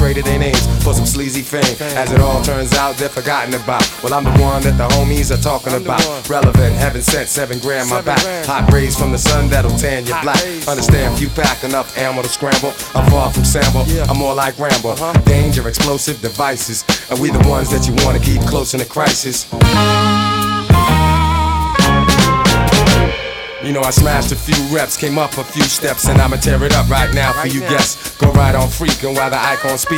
traded their names for some sleazy fame. As it all turns out, they're forgotten about. Well, I'm the one that the homies are talking about. Relevant, heaven sent, 7 grand my back. Hot rays from the sun that'll tan your black. Understand, few pack enough ammo to scramble. I'm far from Sambo, I'm more like Rambo. Danger, explosive devices, and we the ones that you wanna keep close in a crisis. You know I smashed a few reps, came up a few steps, and I'ma tear it up right now for you guests. Go right on freaking while the icon speak.